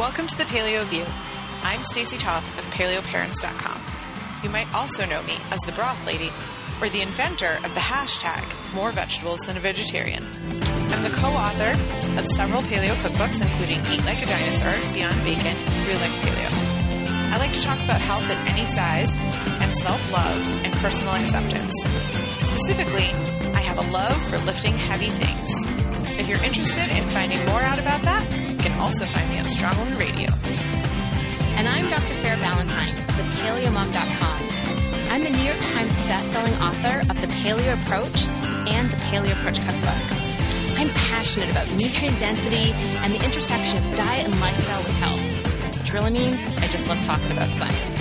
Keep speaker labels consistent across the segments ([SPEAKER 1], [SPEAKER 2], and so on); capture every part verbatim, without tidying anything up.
[SPEAKER 1] Welcome to the Paleo View. I'm Stacey Toth of paleo parents dot com. You might also know me as the Broth Lady, or the inventor of the hashtag More Vegetables Than a Vegetarian. I'm the co-author of several paleo cookbooks, including Eat Like a Dinosaur, Beyond Bacon, Real Life Paleo. I like to talk about health at any size, and self-love and personal acceptance. Specifically, I have a love for lifting heavy things. If you're interested in finding more out about that, you can also find me on Strong Woman Radio.
[SPEAKER 2] And I'm Doctor Sarah Valentine of the paleo mom dot com. I'm the New York Times bestselling author of The Paleo Approach and The Paleo Approach Cookbook. I'm passionate about nutrient density and the intersection of diet and lifestyle with health, which really means I just love talking about science.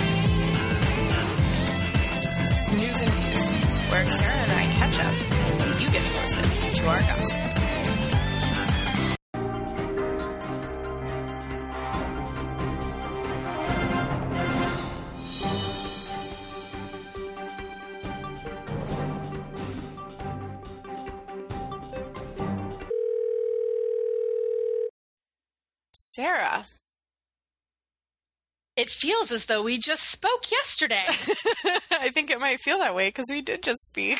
[SPEAKER 1] News and Views, where Sarah and I catch up and you get to listen to our gossip. Sarah.
[SPEAKER 2] It feels as though we just spoke yesterday.
[SPEAKER 1] I think it might feel that way because we did just speak.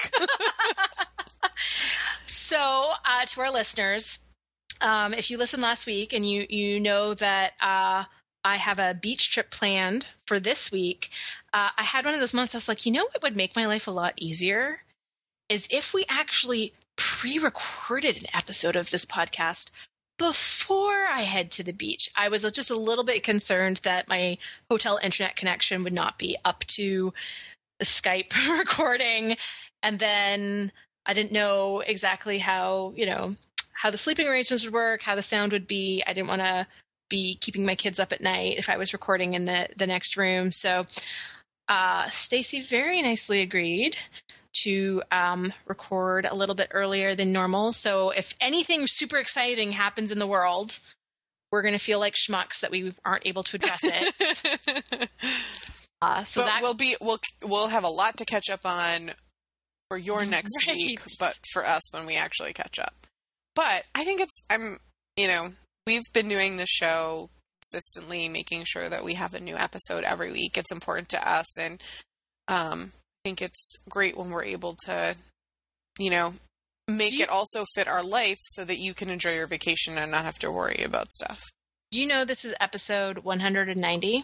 [SPEAKER 2] So, uh, to our listeners, um, if you listened last week and you, you know that uh, I have a beach trip planned for this week, uh, I had one of those months I was like, you know what would make my life a lot easier is if we actually pre-recorded an episode of this podcast before I head to the beach. I was just a little bit concerned that my hotel internet connection would not be up to the Skype recording. And then I didn't know exactly how, you know, how the sleeping arrangements would work, how the sound would be. I didn't want to be keeping my kids up at night if I was recording in the, the next room. So uh, Stacey very nicely agreed to um, record a little bit earlier than normal. So if anything super exciting happens in the world, we're going to feel like schmucks that we aren't able to address it. uh, so
[SPEAKER 1] but
[SPEAKER 2] that
[SPEAKER 1] we'll be we'll we'll have a lot to catch up on for your next
[SPEAKER 2] right.
[SPEAKER 1] week, but for us when we actually catch up. But I think it's I'm you know we've been doing the show consistently, making sure that we have a new episode every week. It's important to us, and um. I think it's great when we're able to, you know, make you, it also fit our life so that you can enjoy your vacation and not have to worry about stuff.
[SPEAKER 2] Do you know this is episode one hundred ninety?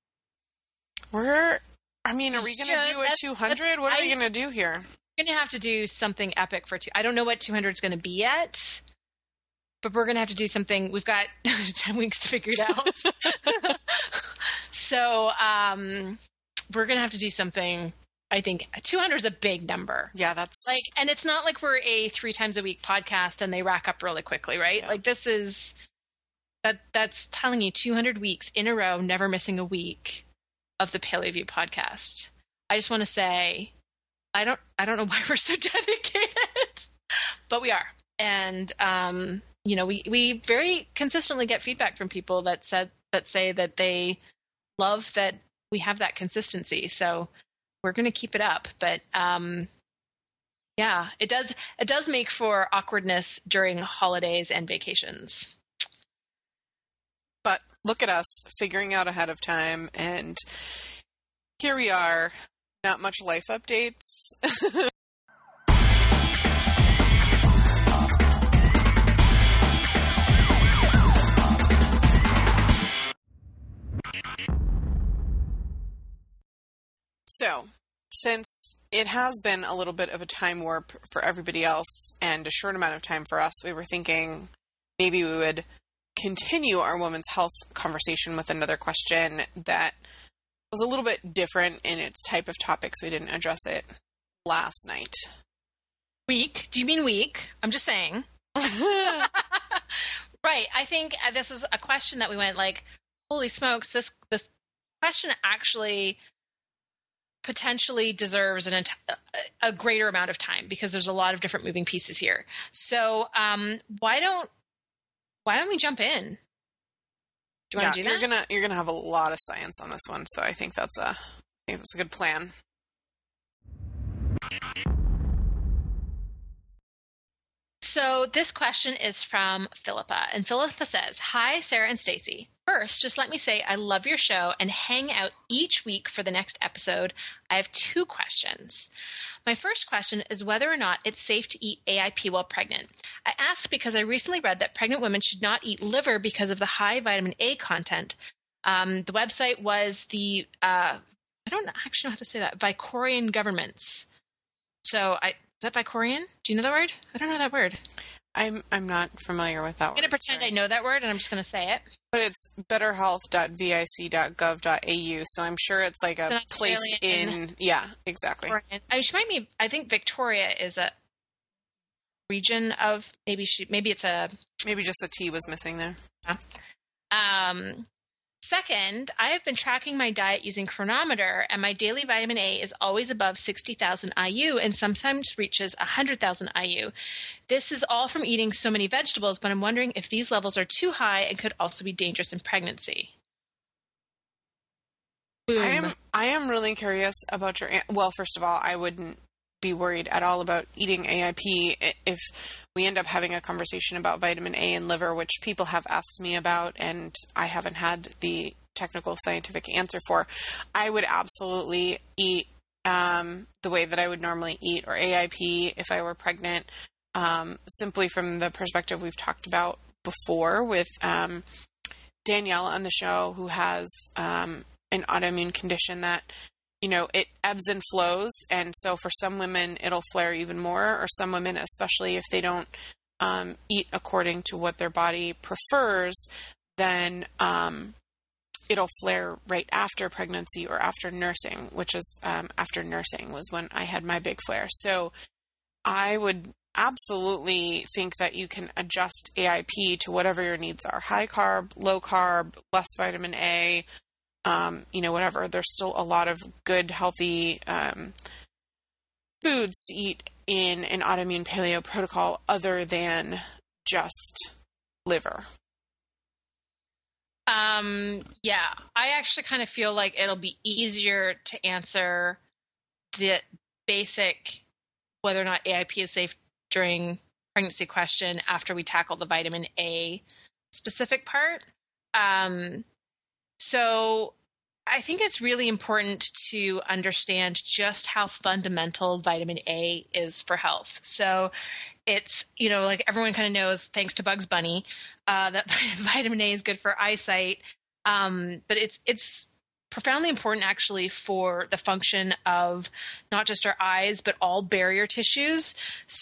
[SPEAKER 1] We're, I mean, are we going to
[SPEAKER 2] sure,
[SPEAKER 1] do a two hundred? What are I, we going to do here?
[SPEAKER 2] We're going to have to do something epic for two. I don't know what two hundred is going to be yet, but we're going to have to do something. We've got ten weeks to figure it out. So um, we're going to have to do something. I think two hundred is a big number.
[SPEAKER 1] Yeah, that's
[SPEAKER 2] like, and it's not like we're a three times a week podcast and they rack up really quickly, right?
[SPEAKER 1] Yeah.
[SPEAKER 2] Like this is that that's telling you two hundred weeks in a row, never missing a week of the Paleo View podcast. I just want to say, I don't, I don't know why we're so dedicated, but we are. And, um, you know, we, we very consistently get feedback from people that said, that say that they love that we have that consistency. So we're going to keep it up, but um, yeah, it does. It does make for awkwardness during holidays and vacations.
[SPEAKER 1] But look at us figuring out ahead of time, and here we are. Not much life updates. So, since it has been a little bit of a time warp for everybody else and a short amount of time for us, we were thinking maybe we would continue our women's health conversation with another question that was a little bit different in its type of topics. We didn't address it last night.
[SPEAKER 2] Week? Do you mean week? I'm just saying. Right. I think this was a question that we went like, holy smokes, this this question actually potentially deserves an a greater amount of time because there's a lot of different moving pieces here. So um, why don't why don't we jump in? Do you
[SPEAKER 1] yeah,
[SPEAKER 2] want to do that?
[SPEAKER 1] You're gonna you're gonna have a lot of science on this one, so I think that's a I think that's a good plan.
[SPEAKER 2] So this question is from Philippa, and Philippa says, "Hi, Sarah and Stacy. First, just let me say I love your show and hang out each week for the next episode. I have two questions. My first question is whether or not it's safe to eat A I P while pregnant. I ask because I recently read that pregnant women should not eat liver because of the high vitamin A content. Um, the website was the, uh, I don't actually know how to say that, Victorian Governments. So I... Is that Victorian? Do you know that word? I don't know that word.
[SPEAKER 1] I'm I'm not familiar with that
[SPEAKER 2] I'm going to pretend
[SPEAKER 1] sorry.
[SPEAKER 2] I know that word, and I'm just going to say it.
[SPEAKER 1] But it's better health dot vic dot gov dot a u, so I'm sure it's like a
[SPEAKER 2] it's
[SPEAKER 1] place in... Yeah, exactly.
[SPEAKER 2] Victorian. I mean, she might be... I think Victoria is a region of... Maybe she. Maybe it's a...
[SPEAKER 1] Maybe just a T was missing there.
[SPEAKER 2] Yeah. Um... Second, I have been tracking my diet using Chronometer, and my daily vitamin A is always above sixty thousand I U and sometimes reaches one hundred thousand I U. This is all from eating so many vegetables, but I'm wondering if these levels are too high and could also be dangerous in pregnancy. Boom.
[SPEAKER 1] I am I am really curious about your... Well, first of all, I wouldn't be worried at all about eating A I P if we end up having a conversation about vitamin A and liver, which people have asked me about and I haven't had the technical scientific answer for. I would absolutely eat um, the way that I would normally eat, or A I P if I were pregnant, um, simply from the perspective we've talked about before with um, Danielle on the show, who has um, an autoimmune condition that, you know, it ebbs and flows. And so for some women, it'll flare even more, or some women, especially if they don't um, eat according to what their body prefers, then um, it'll flare right after pregnancy or after nursing, which is um, after nursing was when I had my big flare. So I would absolutely think that you can adjust A I P to whatever your needs are. High carb, low carb, less vitamin A, Um, you know, whatever. There's still a lot of good, healthy um, foods to eat in an autoimmune paleo protocol other than just liver.
[SPEAKER 2] Um, yeah, I actually kind of feel like it'll be easier to answer the basic whether or not A I P is safe during pregnancy question after we tackle the vitamin A specific part. Um, So I think it's really important to understand just how fundamental vitamin A is for health. So it's, you know, like everyone kind of knows, thanks to Bugs Bunny, uh, that vitamin A is good for eyesight. Um, but it's, it's profoundly important actually for the function of not just our eyes, but all barrier tissues.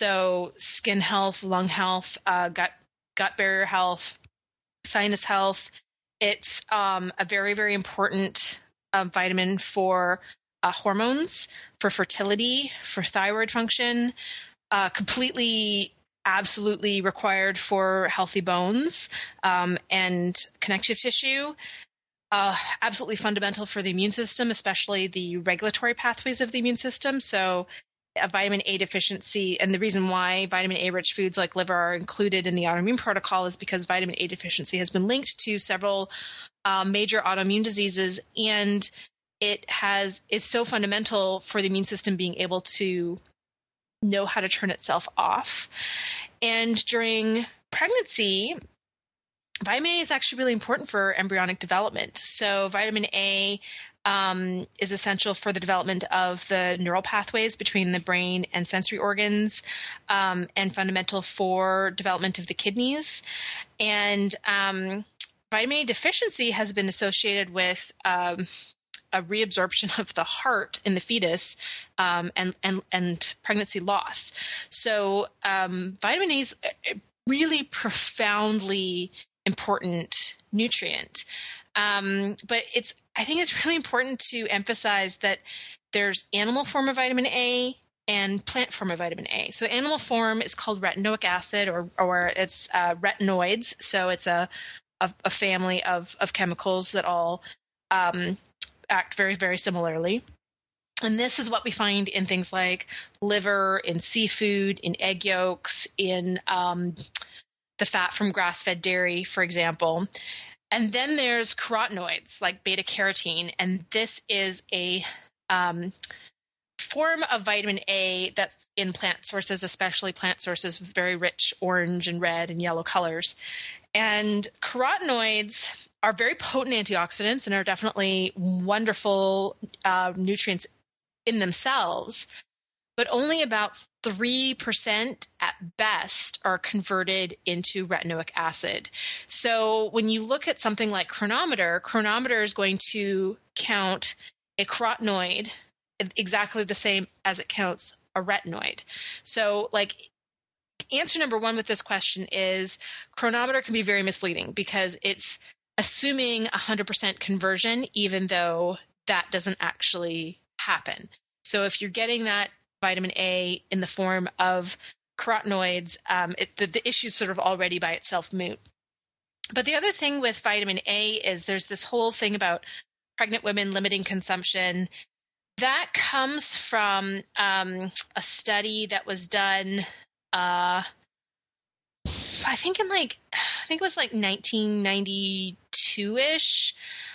[SPEAKER 2] So skin health, lung health, uh, gut, gut barrier health, sinus health. It's um, a very, very important uh, vitamin for uh, hormones, for fertility, for thyroid function, uh, completely, absolutely required for healthy bones um, and connective tissue, uh, absolutely fundamental for the immune system, especially the regulatory pathways of the immune system. So a vitamin A deficiency, and the reason why vitamin A-rich foods like liver are included in the autoimmune protocol is because vitamin A deficiency has been linked to several uh, major autoimmune diseases, and it has is so fundamental for the immune system being able to know how to turn itself off. And during pregnancy, vitamin A is actually really important for embryonic development. So vitamin A Um, is essential for the development of the neural pathways between the brain and sensory organs, um, and fundamental for development of the kidneys. And um, vitamin A deficiency has been associated with um, a reabsorption of the heart in the fetus um, and, and, and pregnancy loss. So um, vitamin A is a really profoundly important nutrient. Um, but it's, I think it's really important to emphasize that there's animal form of vitamin A and plant form of vitamin A. So animal form is called retinoic acid, or, or it's, uh, retinoids. So it's a, a, a family of, of chemicals that all, um, act very, very similarly. And this is what we find in things like liver, in seafood, in egg yolks, in, um, the fat from grass-fed dairy, for example. And then there's carotenoids like beta carotene, and this is a um, form of vitamin A that's in plant sources, especially plant sources with very rich orange and red and yellow colors. And carotenoids are very potent antioxidants and are definitely wonderful uh, nutrients in themselves, but only about three percent at best are converted into retinoic acid. So when you look at something like Chronometer, Chronometer is going to count a carotenoid exactly the same as it counts a retinoid. So like answer number one with this question is Chronometer can be very misleading because it's assuming one hundred percent conversion, even though that doesn't actually happen. So if you're getting that vitamin A in the form of carotenoids, um, it, the, the issue is sort of already by itself moot. But the other thing with vitamin A is there's this whole thing about pregnant women limiting consumption. That comes from um, a study that was done, uh, I think in like, I think it was like nineteen ninety-two-ish,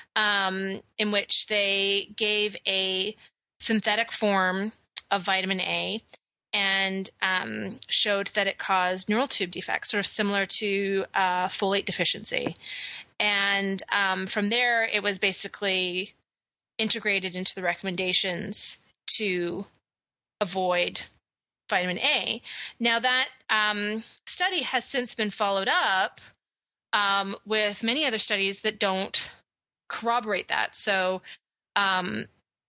[SPEAKER 2] um, in which they gave a synthetic form of vitamin A and um, showed that it caused neural tube defects, sort of similar to uh, folate deficiency. And um, from there, it was basically integrated into the recommendations to avoid vitamin A. Now that um, study has since been followed up um, with many other studies that don't corroborate that. So um,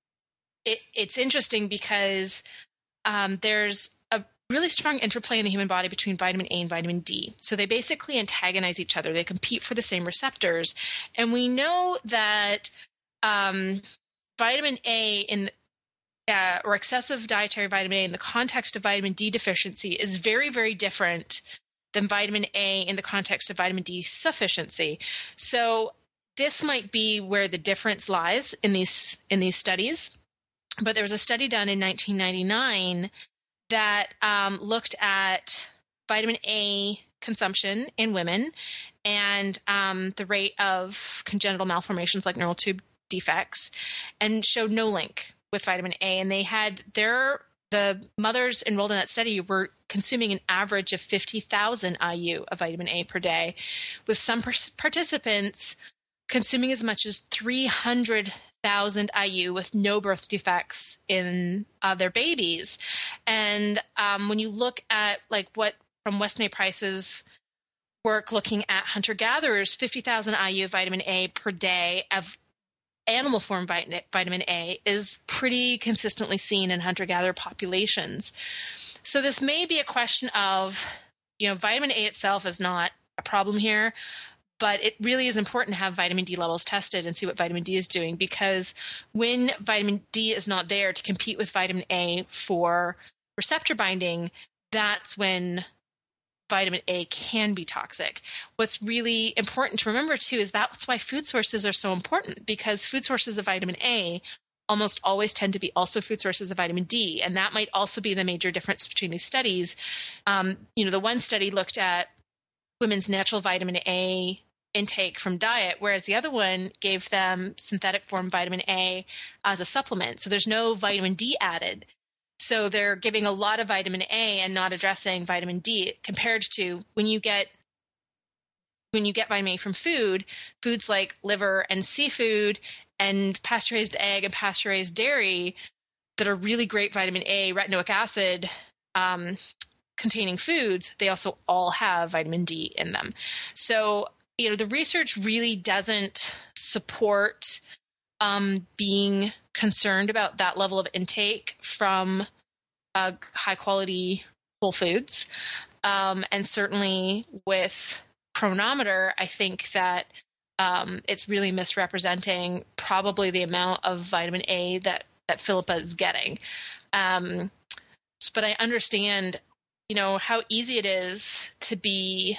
[SPEAKER 2] it, it's interesting because um, there's a really strong interplay in the human body between vitamin A and vitamin D. So they basically antagonize each other. They compete for the same receptors. And we know that um, vitamin A in uh, or excessive dietary vitamin A in the context of vitamin D deficiency is very, very different than vitamin A in the context of vitamin D sufficiency. So this might be where the difference lies in these in these studies. But there was a study done in nineteen ninety-nine that um, looked at vitamin A consumption in women and um, the rate of congenital malformations like neural tube defects, and showed no link with vitamin A. And they had their the mothers enrolled in that study were consuming an average of fifty thousand I U of vitamin A per day, with some participants consuming as much as three hundred thousand I U with no birth defects in uh, their babies. And um, when you look at like what from Weston A. Price's work looking at hunter-gatherers, fifty thousand I U of vitamin A per day of animal form vitamin A is pretty consistently seen in hunter-gatherer populations. So this may be a question of, you know, vitamin A itself is not a problem here, but it really is important to have vitamin D levels tested and see what vitamin D is doing, because when vitamin D is not there to compete with vitamin A for receptor binding, that's when vitamin A can be toxic. What's really important to remember, too, is that's why food sources are so important, because food sources of vitamin A almost always tend to be also food sources of vitamin D, and that might also be the major difference between these studies. Um, you know, the one study looked at women's natural vitamin A intake from diet, whereas the other one gave them synthetic form vitamin A as a supplement. So there's no vitamin D added. So they're giving a lot of vitamin A and not addressing vitamin D, compared to when you get when you get vitamin A from food, foods like liver and seafood and pasteurized egg and pasteurized dairy that are really great vitamin A, retinoic acid um, containing foods, they also all have vitamin D in them. So, you know, the research really doesn't support um, being concerned about that level of intake from uh, high quality whole foods. Um, and certainly with Chronometer, I think that um, it's really misrepresenting probably the amount of vitamin A that, that Philippa is getting. Um, but I understand, you know, how easy it is to be,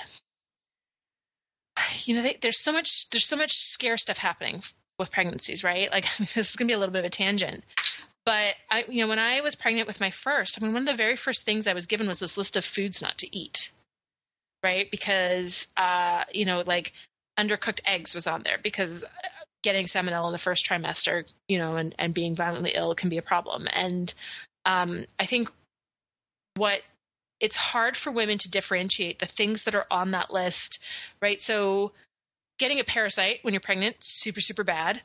[SPEAKER 2] you know, they, there's so much, there's so much scare stuff happening with pregnancies, right? Like, I mean, this is going to be a little bit of a tangent, but I, you know, when I was pregnant with my first, I mean, one of the very first things I was given was this list of foods not to eat, right? Because, uh, you know, like undercooked eggs was on there because getting salmonella in the first trimester, you know, and, and being violently ill can be a problem. And, um, I think what it's hard for women to differentiate the things that are on that list, right? So getting a parasite when you're pregnant, super, super bad.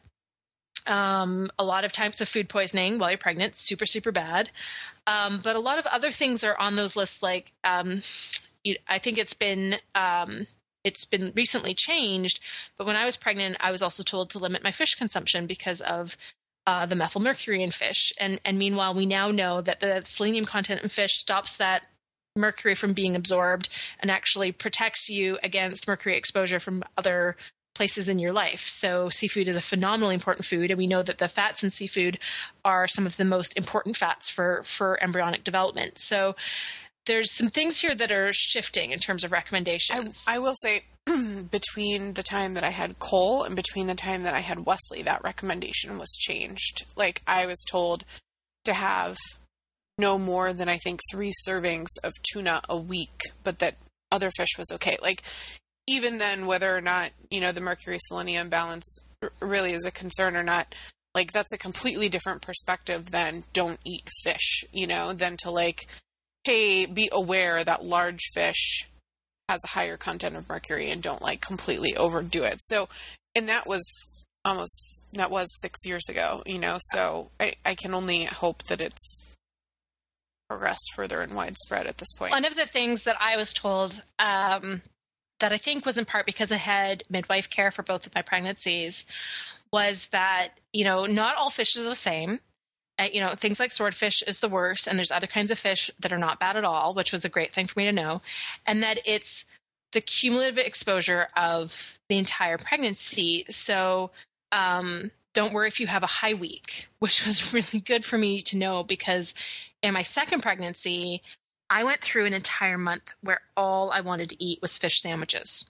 [SPEAKER 2] Um, a lot of types of food poisoning while you're pregnant, super, super bad. Um, but a lot of other things are on those lists. Like, um, you, I think it's been, um, it's been recently changed, but when I was pregnant, I was also told to limit my fish consumption because of uh, the methyl mercury in fish. And, and meanwhile, we now know that the selenium content in fish stops that mercury from being absorbed and actually protects you against mercury exposure from other places in your life. So seafood is a phenomenally important food, and we know that the fats in seafood are some of the most important fats for, for embryonic development. So there's some things here that are shifting in terms of recommendations.
[SPEAKER 1] I, I will say between the time that I had Cole and between the time that I had Wesley, that recommendation was changed. Like, I was told to have no more than, I think, three servings of tuna a week, but that other fish was okay. Like, even then, whether or not, you know, the mercury selenium balance r- really is a concern or not, like, that's a completely different perspective than don't eat fish, you know, than to, like, hey, be aware that large fish has a higher content of mercury and don't, like, completely overdo it. So, and that was almost, that was six years ago, you know, so I, I can only hope that it's progressed further and widespread at this point.
[SPEAKER 2] One of the things that I was told, um, that I think was in part because I had midwife care for both of my pregnancies, was that, you know, not all fish is the same. Uh, you know, things like swordfish is the worst, and there's other kinds of fish that are not bad at all, which was a great thing for me to know. And that it's the cumulative exposure of the entire pregnancy. So um, don't worry if you have a high week, which was really good for me to know, because in my second pregnancy, I went through an entire month where all I wanted to eat was fish sandwiches.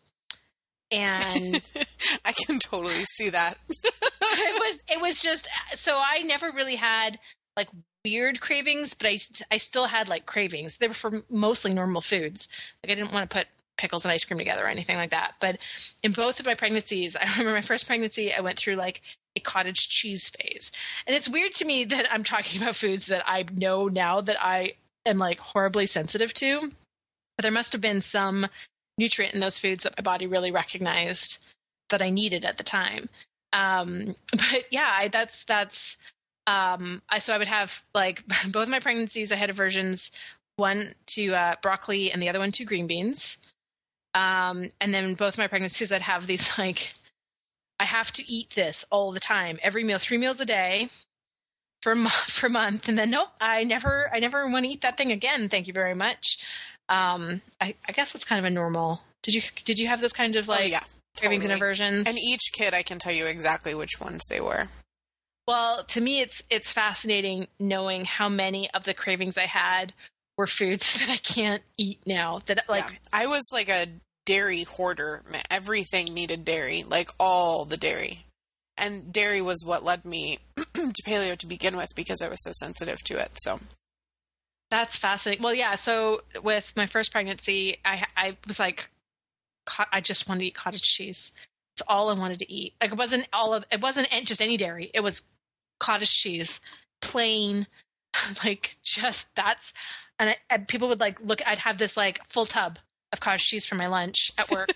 [SPEAKER 2] And
[SPEAKER 1] I can totally see that.
[SPEAKER 2] it was, it was just, so I never really had like weird cravings, but I, I still had like cravings. They were for mostly normal foods. Like, I didn't want to put pickles and ice cream together or anything like that. But in both of my pregnancies, I remember my first pregnancy, I went through like a cottage cheese phase. And it's weird to me that I'm talking about foods that I know now that I am like horribly sensitive to, but there must have been some nutrient in those foods that my body really recognized that I needed at the time. Um, but yeah, I, that's, that's, um, I, so I would have like both my pregnancies, I had aversions, one to, uh, broccoli and the other one to green beans. Um, and then both my pregnancies, I'd have these, like, I have to eat this all the time, every meal, three meals a day. For a, for a month, and then nope, I never, I never want to eat that thing again. Thank you very much. Um, I, I guess it's kind of a normal. Did you, did you have those kind of like
[SPEAKER 1] oh, yeah,
[SPEAKER 2] cravings
[SPEAKER 1] totally.
[SPEAKER 2] and aversions?
[SPEAKER 1] And each kid, I can tell you exactly which ones they were.
[SPEAKER 2] Well, to me, it's it's fascinating knowing how many of the cravings I had were foods that I can't eat now. That like
[SPEAKER 1] yeah. I was like a dairy hoarder. Everything needed dairy, like all the dairy. And dairy was what led me to paleo to begin with, because I was so sensitive to it. So
[SPEAKER 2] that's fascinating. Well, yeah. So with my first pregnancy, I I was like, I just wanted to eat cottage cheese. It's all I wanted to eat. Like, it wasn't all of, it wasn't just any dairy. It was cottage cheese, plain, like just that's. And, I, and people would like look. I'd have this like full tub of cottage cheese for my lunch at work,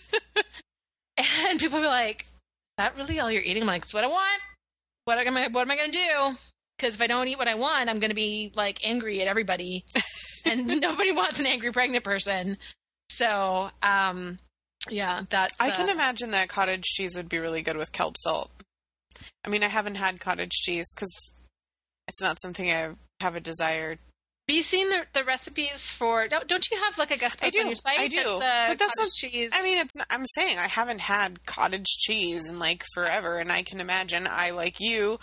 [SPEAKER 2] and people would be like, that really all you're eating? I'm like, it's what I want. What am I, what am I going to do? Because if I don't eat what I want, I'm going to be like angry at everybody, and nobody wants an angry pregnant person. So, um, yeah, that's.
[SPEAKER 1] I can
[SPEAKER 2] uh,
[SPEAKER 1] imagine that cottage cheese would be really good with kelp salt. I mean, I haven't had cottage cheese because it's not something I have a desire. Have
[SPEAKER 2] you seen the the recipes for? Don't, don't you have like a guest post on your site?
[SPEAKER 1] I do.
[SPEAKER 2] That's, uh,
[SPEAKER 1] but that's
[SPEAKER 2] cottage
[SPEAKER 1] not,
[SPEAKER 2] cheese.
[SPEAKER 1] I mean, it's. Not, I'm saying I haven't had cottage cheese in like forever, and I can imagine I, like you,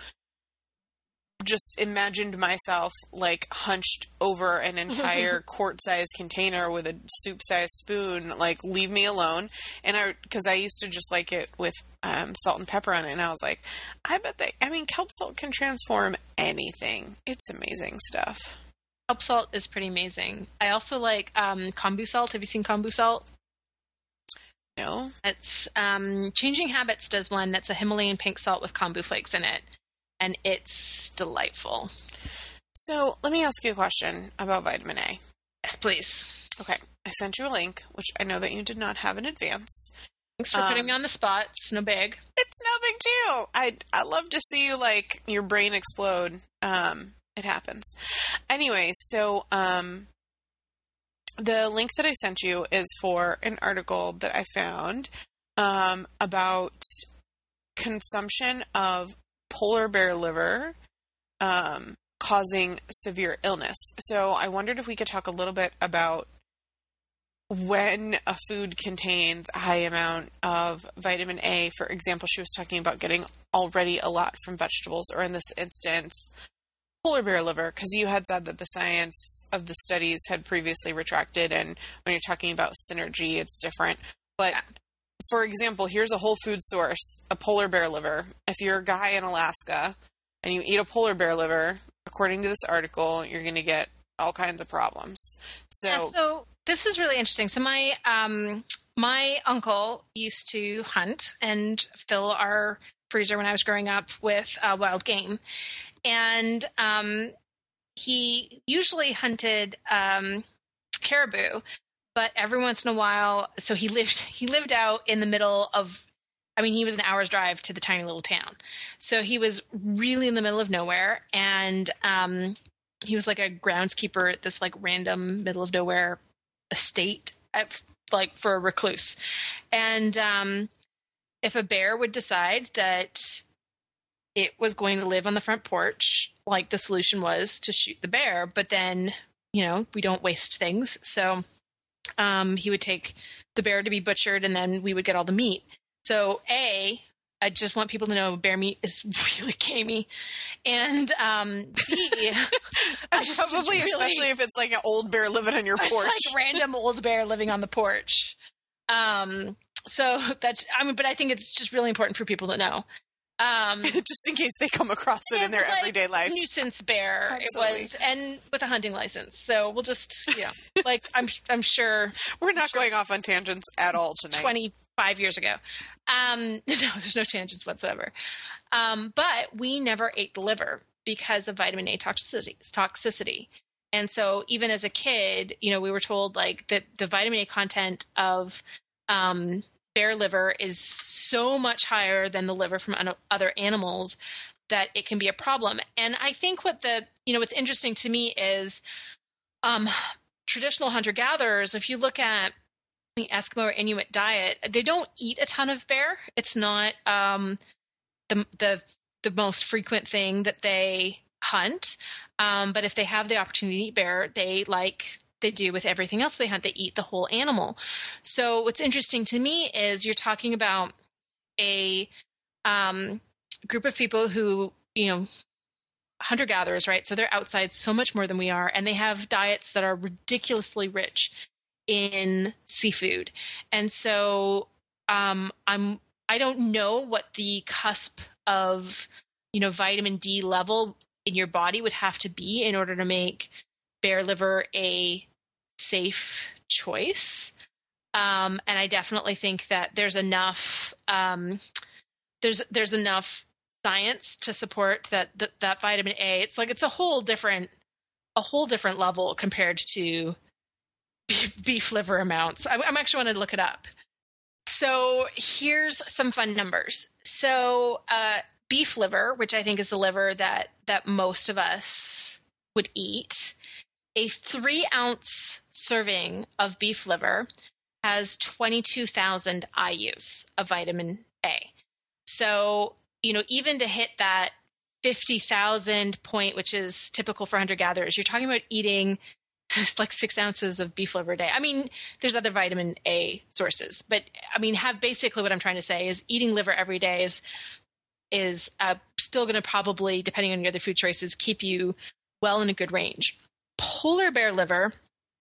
[SPEAKER 1] just imagined myself like hunched over an entire quart-sized container with a soup-sized spoon. Like, leave me alone. And I, because I used to just like it with um, salt and pepper on it, and I was like, I bet they. I mean, kelp salt can transform anything. It's amazing stuff.
[SPEAKER 2] Kelp salt is pretty amazing. I also like um, kombu salt. Have you seen kombu salt?
[SPEAKER 1] No.
[SPEAKER 2] It's um, Changing Habits does one that's a Himalayan pink salt with kombu flakes in it, and it's delightful.
[SPEAKER 1] So let me ask you a question about vitamin A.
[SPEAKER 2] Yes, please.
[SPEAKER 1] Okay. I sent you a link, which I know that you did not have in advance.
[SPEAKER 2] Thanks for um, putting me on the spot. It's no big.
[SPEAKER 1] It's no big deal. I I love to see you, like, your brain explode. Um, it happens. Anyway, so um, the link that I sent you is for an article that I found um, about consumption of polar bear liver um, causing severe illness. So I wondered if we could talk a little bit about when a food contains a high amount of vitamin A. For example, she was talking about getting already a lot from vegetables, or in this instance, polar bear liver, because you had said that the science of the studies had previously retracted, and when you're talking about synergy, it's different. But, for example, here's a whole food source, a polar bear liver. If you're a guy in Alaska and you eat a polar bear liver, according to this article, you're going to get all kinds of problems. So,
[SPEAKER 2] yeah, so this is really interesting. So my um, my uncle used to hunt and fill our freezer when I was growing up with uh, wild game. And um, he usually hunted um, caribou, but every once in a while, so he lived he lived out in the middle of, I mean, he was an hour's drive to the tiny little town. So he was really in the middle of nowhere, and um, he was like a groundskeeper at this like random middle of nowhere estate, at, like for a recluse. And um, if a bear would decide that it was going to live on the front porch, like the solution was to shoot the bear, but then, you know, we don't waste things. So um, he would take the bear to be butchered, and then we would get all the meat. So A, I just want people to know bear meat is really gamey. And um, B, I just
[SPEAKER 1] probably
[SPEAKER 2] really,
[SPEAKER 1] especially if it's like an old bear living on your porch.
[SPEAKER 2] Like random old bear living on the porch. Um, so that's, I mean, but I think it's just really important for people to know. Um,
[SPEAKER 1] just in case they come across it in their
[SPEAKER 2] like
[SPEAKER 1] everyday life.
[SPEAKER 2] Nuisance bear.
[SPEAKER 1] Absolutely.
[SPEAKER 2] It was, and with a hunting license. So we'll just, yeah, like I'm, I'm sure
[SPEAKER 1] we're not
[SPEAKER 2] sure
[SPEAKER 1] going off on tangents at all tonight.
[SPEAKER 2] twenty-five years ago. Um, no, there's no tangents whatsoever. Um, but we never ate the liver because of vitamin A toxicity, toxicity. And so even as a kid, you know, we were told like that the vitamin A content of, um, bear liver is so much higher than the liver from other animals that it can be a problem. And I think what the, you know, what's interesting to me is um, traditional hunter-gatherers, if you look at the Eskimo or Inuit diet, they don't eat a ton of bear. It's not um, the, the, the most frequent thing that they hunt. Um, but if they have the opportunity to eat bear, they like they do with everything else they hunt, they eat the whole animal. So what's interesting to me is you're talking about a um, group of people who, you know, hunter-gatherers, right? So they're outside so much more than we are, and they have diets that are ridiculously rich in seafood. And so um, I'm, I don't know what the cusp of, you know, vitamin D level in your body would have to be in order to make bear liver a safe choice. Um, and I definitely think that there's enough, um, there's, there's enough science to support that, that, that vitamin A, it's like, it's a whole different, a whole different level compared to beef, beef liver amounts. I, I'm actually want to look it up. So here's some fun numbers. So, uh, beef liver, which I think is the liver that, that most of us would eat, a three ounce serving of beef liver has twenty-two thousand I U's of vitamin A. So, you know, even to hit that fifty thousand point, which is typical for hunter-gatherers, you're talking about eating like six ounces of beef liver a day. I mean, there's other vitamin A sources, but I mean, have basically what I'm trying to say is eating liver every day is, is uh, still going to probably, depending on your other food choices, keep you well in a good range. Polar bear liver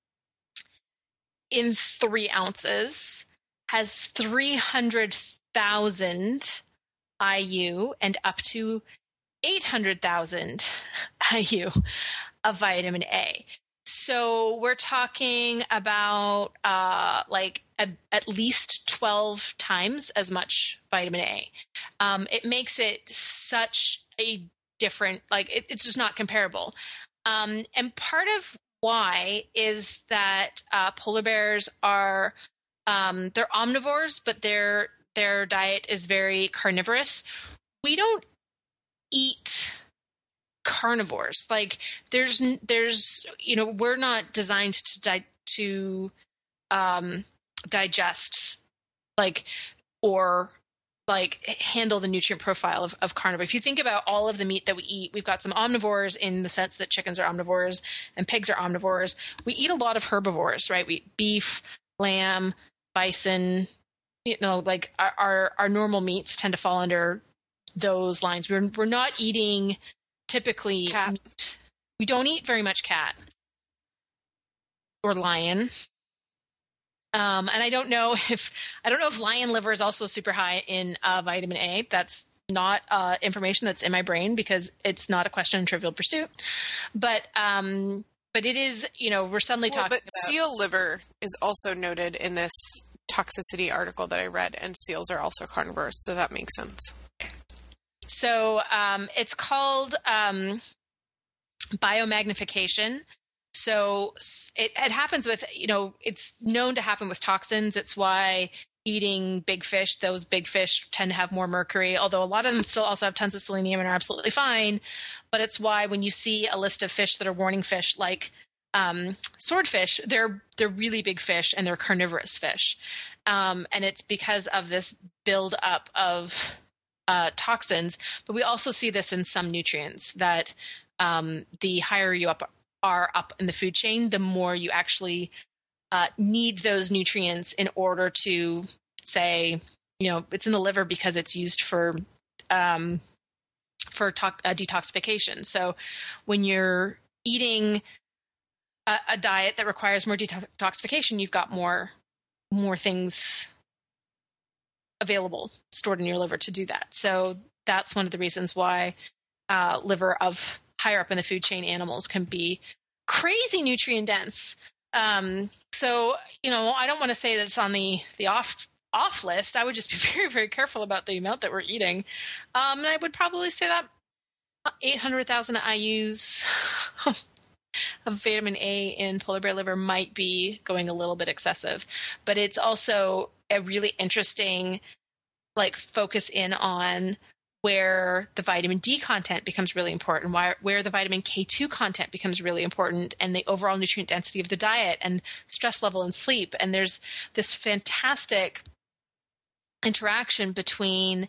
[SPEAKER 2] in three ounces has three hundred thousand I U and up to eight hundred thousand I U of vitamin A. So we're talking about uh, like a, at least twelve times as much vitamin A. Um, it makes it such a different, like it, it's just not comparable. Um, and part of why is that uh, polar bears are um, they're omnivores, but their their diet is very carnivorous. We don't eat carnivores. Like there's there's you know we're not designed to di- to um, digest like or like handle the nutrient profile of, of carnivore. If you think about all of the meat that we eat, we've got some omnivores in the sense that chickens are omnivores and pigs are omnivores. We eat a lot of herbivores, right? We eat beef, lamb, bison, you know, like our, our, our normal meats tend to fall under those lines. We're, we're not eating typically
[SPEAKER 1] Cat.
[SPEAKER 2] meat. We don't eat very much cat or lion. Um, and I don't know if I don't know if lion liver is also super high in uh, vitamin A. That's not uh, information that's in my brain because it's not a question in Trivial Pursuit. But um, but it is, you know, we're suddenly
[SPEAKER 1] well,
[SPEAKER 2] talking
[SPEAKER 1] but
[SPEAKER 2] about
[SPEAKER 1] seal liver is also noted in this toxicity article that I read, and seals are also carnivores, so that makes sense.
[SPEAKER 2] So um, it's called um, biomagnification. So it, it happens with, you know, it's known to happen with toxins. It's why eating big fish, those big fish tend to have more mercury, although a lot of them still also have tons of selenium and are absolutely fine. But it's why when you see a list of fish that are warning fish, like um, swordfish, they're they're really big fish and they're carnivorous fish. Um, and it's because of this buildup of uh, toxins. But we also see this in some nutrients that um, the higher you up are up in the food chain, the more you actually uh, need those nutrients in order to say, you know, it's in the liver because it's used for um, for to- uh, detoxification. So when you're eating a, a diet that requires more detoxification, you've got more more things available stored in your liver to do that. So that's one of the reasons why uh, liver of higher up in the food chain animals can be crazy nutrient dense. Um, so, you know, I don't want to say that it's on the, the off off list. I would just be very, very careful about the amount that we're eating. Um, and I would probably say that eight hundred thousand I U's of vitamin A in polar bear liver might be going a little bit excessive. But it's also a really interesting, like, focus in on where the vitamin D content becomes really important, why, where the vitamin K two content becomes really important, and the overall nutrient density of the diet and stress level and sleep. And there's this fantastic interaction between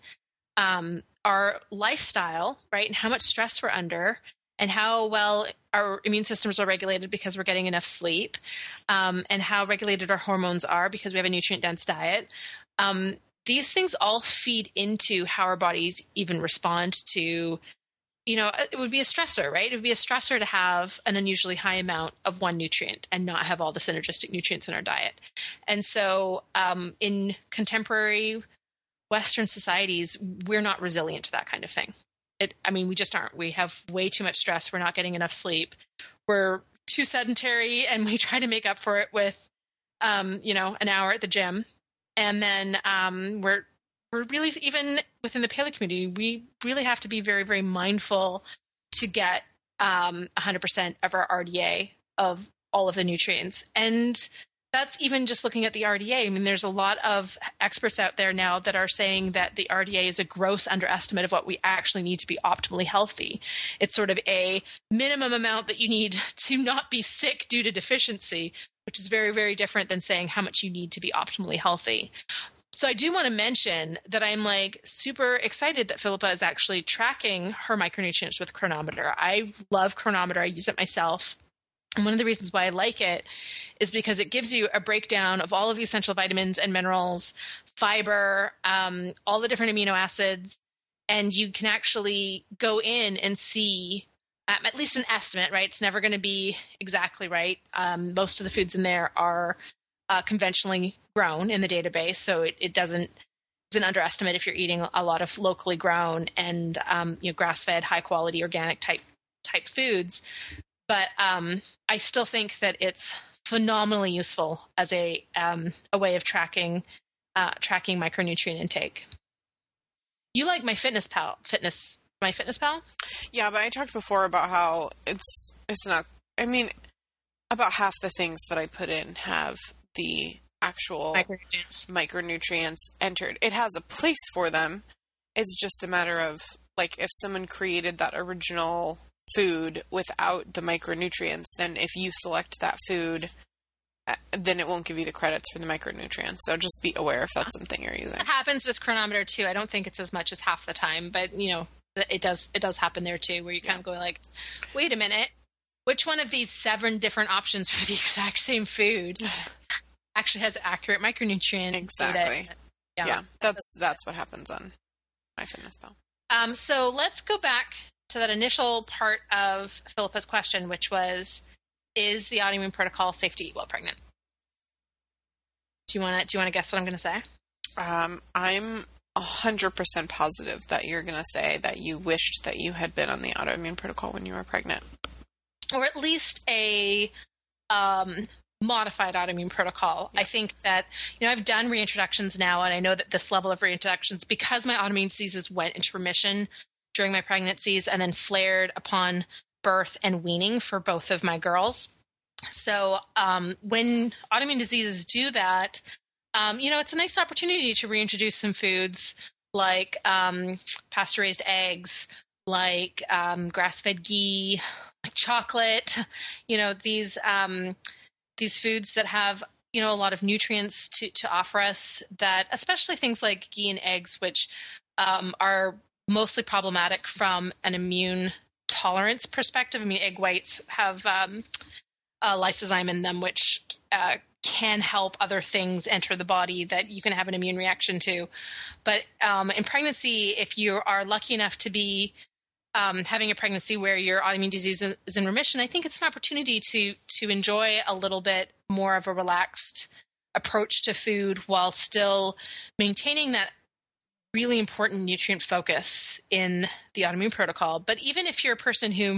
[SPEAKER 2] um, our lifestyle, right, and how much stress we're under, and how well our immune systems are regulated because we're getting enough sleep, um, and how regulated our hormones are because we have a nutrient-dense diet. Um, These things all feed into how our bodies even respond to, you know, it would be a stressor, right? It would be a stressor to have an unusually high amount of one nutrient and not have all the synergistic nutrients in our diet. And so um, in contemporary Western societies, we're not resilient to that kind of thing. It, I mean, we just aren't. We have way too much stress. We're not getting enough sleep. We're too sedentary, and we try to make up for it with, um, you know, an hour at the gym. And then um, we're we're really, even within the paleo community, we really have to be very, very mindful to get um, one hundred percent of our R D A of all of the nutrients. And that's even just looking at the R D A. I mean, there's a lot of experts out there now that are saying that the R D A is a gross underestimate of what we actually need to be optimally healthy. It's sort of a minimum amount that you need to not be sick due to deficiency, which is very, very different than saying how much you need to be optimally healthy. So I do want to mention that I'm like super excited that Philippa is actually tracking her micronutrients with Chronometer. I love Chronometer. I use it myself. And one of the reasons why I like it is because it gives you a breakdown of all of the essential vitamins and minerals, fiber, um, all the different amino acids, and you can actually go in and see um, at least an estimate, right? It's never going to be exactly right. Um, most of the foods in there are uh, conventionally grown in the database, so it, it doesn't it's an underestimate if you're eating a lot of locally grown and um, you know, grass-fed, high-quality, organic type type foods. But um, I still think that it's phenomenally useful as a um, a way of tracking uh, tracking micronutrient intake. You like my Fitness Pal Fitness MyFitnessPal.
[SPEAKER 1] Yeah, but I talked before about how it's it's not. I mean, about half the things that I put in have the actual
[SPEAKER 2] Micronutrients.
[SPEAKER 1] micronutrients entered. It has a place for them. It's just a matter of, like, if someone created that original food without the micronutrients, then if you select that food, then it won't give you the credits for the micronutrients. So just be aware if that's something you're using.
[SPEAKER 2] It happens with Chronometer too. I don't think it's as much as half the time, but you know, it does it does happen there too, where you kind yeah. of go like, wait a minute, which one of these seven different options for the exact same food actually has accurate micronutrient
[SPEAKER 1] exactly.
[SPEAKER 2] data? Yeah.
[SPEAKER 1] yeah, that's that's what happens on MyFitnessPal.
[SPEAKER 2] Um, so let's go back to that initial part of Philippa's question, which was, is the autoimmune protocol safe to eat while pregnant? Do you want to do you want to guess what I'm going to say?
[SPEAKER 1] Um, I'm one hundred percent positive that you're going to say that you wished that you had been on the autoimmune protocol when you were pregnant.
[SPEAKER 2] Or at least a um, modified autoimmune protocol. Yeah. I think that, you know, I've done reintroductions now, and I know that this level of reintroductions, because my autoimmune diseases went into remission during my pregnancies and then flared upon birth and weaning for both of my girls. So um, when autoimmune diseases do that, um, you know, it's a nice opportunity to reintroduce some foods like um, pasture-raised eggs, like um, grass-fed ghee, like chocolate, you know, these um, these foods that have, you know, a lot of nutrients to, to offer us, that especially things like ghee and eggs, which um, are mostly problematic from an immune tolerance perspective. I mean, egg whites have um, uh, lysozyme in them, which uh, can help other things enter the body that you can have an immune reaction to. But um, in pregnancy, if you are lucky enough to be um, having a pregnancy where your autoimmune disease is in remission, I think it's an opportunity to to enjoy a little bit more of a relaxed approach to food while still maintaining that really important nutrient focus in the autoimmune protocol. But even if you're a person who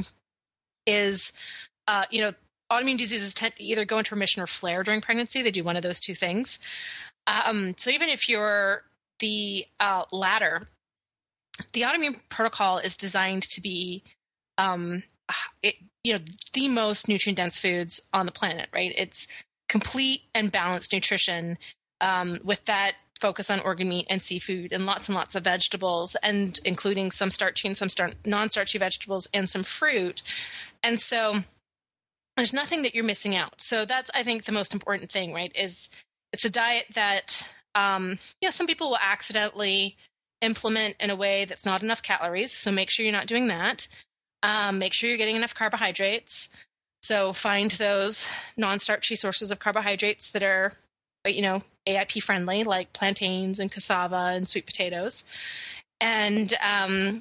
[SPEAKER 2] is, uh, you know, autoimmune diseases tend to either go into remission or flare during pregnancy. They do one of those two things. Um, so even if you're the uh, latter, the autoimmune protocol is designed to be, um, it, you know, the most nutrient-dense foods on the planet, right? It's complete and balanced nutrition um, with that focus on organ meat and seafood and lots and lots of vegetables, and including some starchy and some star- non-starchy vegetables and some fruit. And so there's nothing that you're missing out. So that's, I think, the most important thing, right, is it's a diet that, um, yeah, some people will accidentally implement in a way that's not enough calories. So make sure you're not doing that. Um, make sure you're getting enough carbohydrates. So find those non-starchy sources of carbohydrates that are, you know, A I P friendly, like plantains and cassava and sweet potatoes. And, um,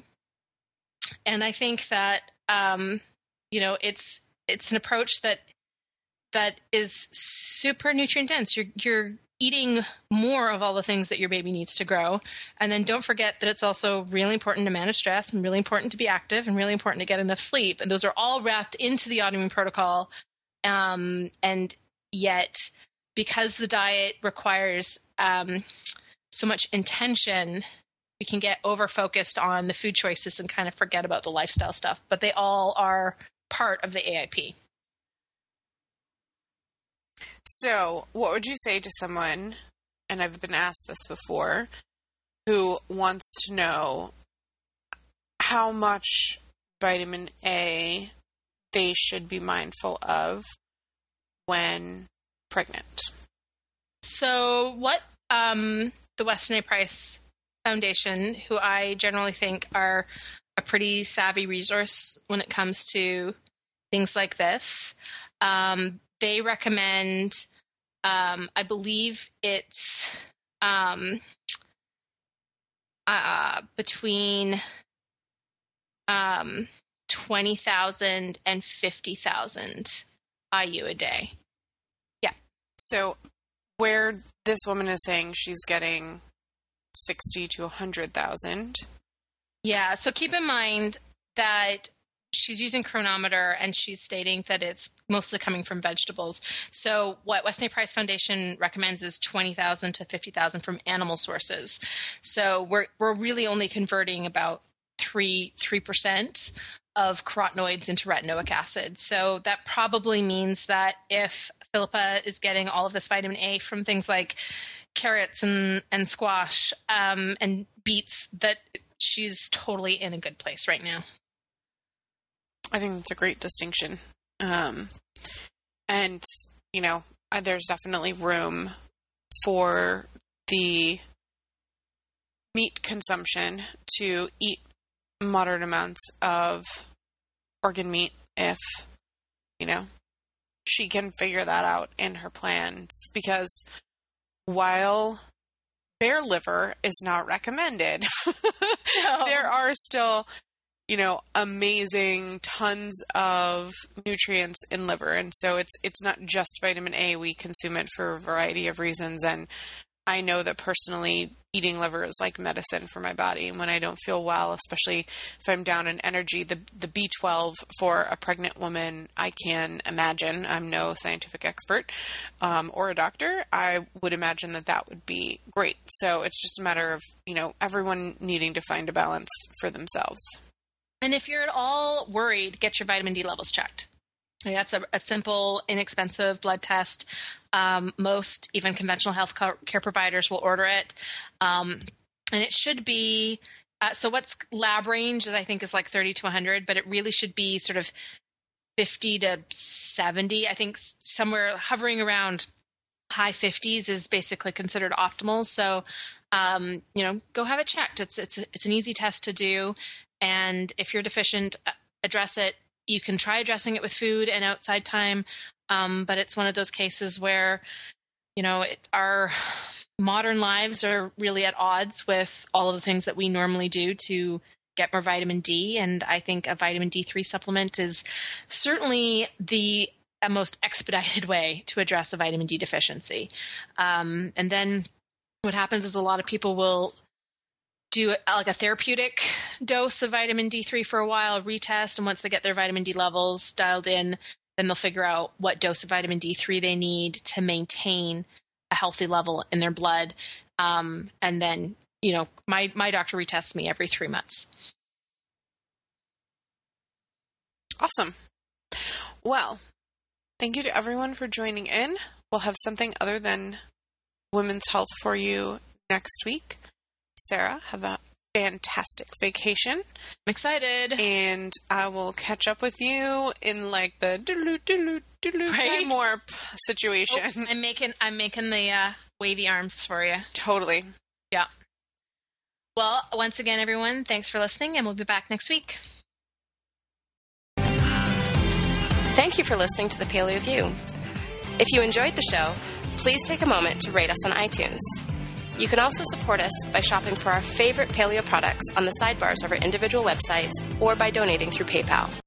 [SPEAKER 2] and I think that, um, you know, it's, it's an approach that, that is super nutrient dense. You're, you're eating more of all the things that your baby needs to grow. And then don't forget that it's also really important to manage stress and really important to be active and really important to get enough sleep. And those are all wrapped into the autoimmune protocol. Um, and yet, because the diet requires um, so much intention, we can get over-focused on the food choices and kind of forget about the lifestyle stuff. But they all are part of the A I P.
[SPEAKER 1] So what would you say to someone, and I've been asked this before, who wants to know how much vitamin A they should be mindful of when pregnant?
[SPEAKER 2] So what um, the Weston A. Price Foundation, who I generally think are a pretty savvy resource when it comes to things like this, um, they recommend, um, I believe it's um, uh, between um, twenty thousand and fifty thousand I U a day. Yeah.
[SPEAKER 1] So where this woman is saying she's getting sixty to one hundred thousand.
[SPEAKER 2] Yeah. So keep in mind that she's using Chronometer and she's stating that it's mostly coming from vegetables. So what Weston A. Price Foundation recommends is twenty thousand to fifty thousand from animal sources. So we're we're really only converting about three three percent of carotenoids into retinoic acid. So that probably means that if Philippa is getting all of this vitamin A from things like carrots and, and squash um, and beets, that she's totally in a good place right now.
[SPEAKER 1] I think that's a great distinction. Um, and, you know, there's definitely room for the meat consumption to eat moderate amounts of organ meat if, you know, she can figure that out in her plans. Because while bear liver is not recommended, no. there are still, you know, amazing tons of nutrients in liver. And so it's it's not just vitamin A. We consume it for a variety of reasons. And I know that personally eating liver is like medicine for my body. And when I don't feel well, especially if I'm down in energy, the, the B twelve for a pregnant woman, I can imagine, I'm no scientific expert um, or a doctor, I would imagine that that would be great. So it's just a matter of, you know, everyone needing to find a balance for themselves.
[SPEAKER 2] And if you're at all worried, get your vitamin D levels checked. That's a, a simple, inexpensive blood test. Um, most, even conventional health care providers will order it. Um, and it should be, uh, so what's lab range is I think is like thirty to one hundred, but it really should be sort of fifty to seventy. I think somewhere hovering around high fifties is basically considered optimal. So, um, you know, go have it checked. It's, it's, it's an easy test to do. And if you're deficient, address it. You can try addressing it with food and outside time, um, but it's one of those cases where, you know, it, our modern lives are really at odds with all of the things that we normally do to get more vitamin D. And I think a vitamin D three supplement is certainly the most expedited way to address a vitamin D deficiency. Um, and then what happens is a lot of people will do like a therapeutic dose of vitamin D three for a while, retest, and once they get their vitamin D levels dialed in, then they'll figure out what dose of vitamin D three they need to maintain a healthy level in their blood. Um, and then, you know, my, my doctor retests me every three months.
[SPEAKER 1] Awesome. Well, thank you to everyone for joining in. We'll have something other than women's health for you next week. Sarah, have a fantastic vacation.
[SPEAKER 2] I'm excited.
[SPEAKER 1] And I will catch up with you in like the doodaloo, doodaloo, doodaloo
[SPEAKER 2] right?
[SPEAKER 1] time warp situation.
[SPEAKER 2] Oh, I'm making I'm making the uh, wavy arms for you.
[SPEAKER 1] Totally.
[SPEAKER 2] Yeah. Well, once again, everyone, thanks for listening, and we'll be back next week.
[SPEAKER 3] Thank you for listening to The Paleo View. If you enjoyed the show, please take a moment to rate us on iTunes. You can also support us by shopping for our favorite paleo products on the sidebars of our individual websites or by donating through PayPal.